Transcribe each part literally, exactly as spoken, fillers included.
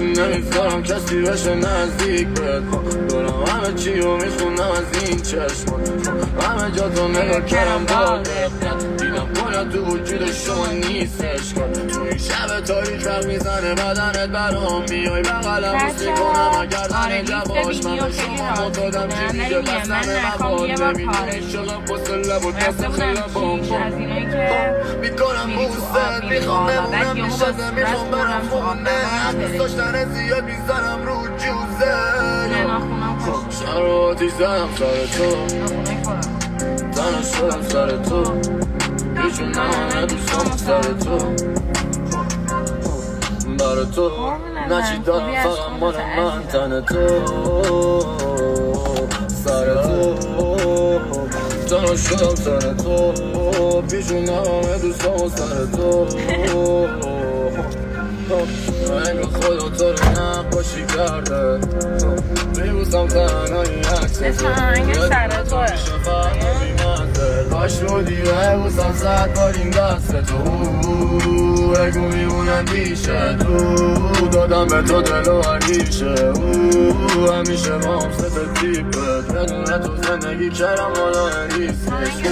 نمیذارم کسی بشه نزدیک بهت. دارم همه چی رو میخونم از این چشم، همه جا تو نگاه کردم با دقت، دیدم کنم تو وجود شما نیستش. تو این شب تاریخ رق میزنه بدنت برام، میای بغلم بوس میکنم اگر من جواش. من به شما متادم چی دیگه بستم مباد، نمیدونی شغم پسل لب و دست خیلم بام میکنم بوست، میخوام بمونم میشده، میخوام برم خونه، هم دوست داشتن زیاد میزنم رو جوزه. شهر رو آتیش زدم سر تو، تنها شدم سر تو، بیشون نمانه دوستام سر تو. برای تو نچی دارم فقط مال من تن تو، سر تو تنها شدم سر تو، بیشون نمانه دوستام سر تو. انگار خدا تو رو نقاشی کرده، میبوسم تنهایی عکسته، یه تو میشه فردا بیمنده. کاش رو دیره بوسم صد بار این دست تو، بگو میمونم پیشه تو، دادم به تو دل و هریشه. همیشه ما هم سه تیپت، بدون تو زندگی کردم مالا هریسش.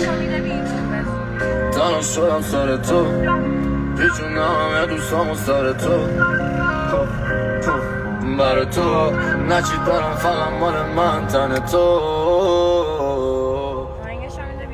تنها شدم سر تو، پیچون همه دوستامو سر تو، برای تو نچی دارم فقط مال من تن تو.